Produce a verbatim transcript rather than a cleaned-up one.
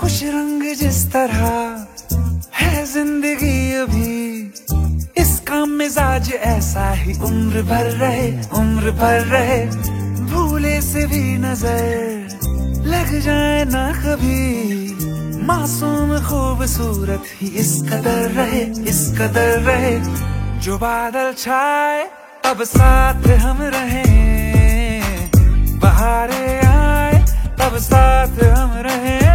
खुश रंग जिस तरह है जिंदगी अभी, इसका मिजाज ऐसा ही उम्र भर रहे, उम्र भर रहे। भूले से भी नजर लग जाए ना कभी, मासूम खूबसूरत ही इस कदर रहे, इस कदर रहे। जो बादल छाए तब साथ हम रहें, बहारें आए तब साथ हम रहें।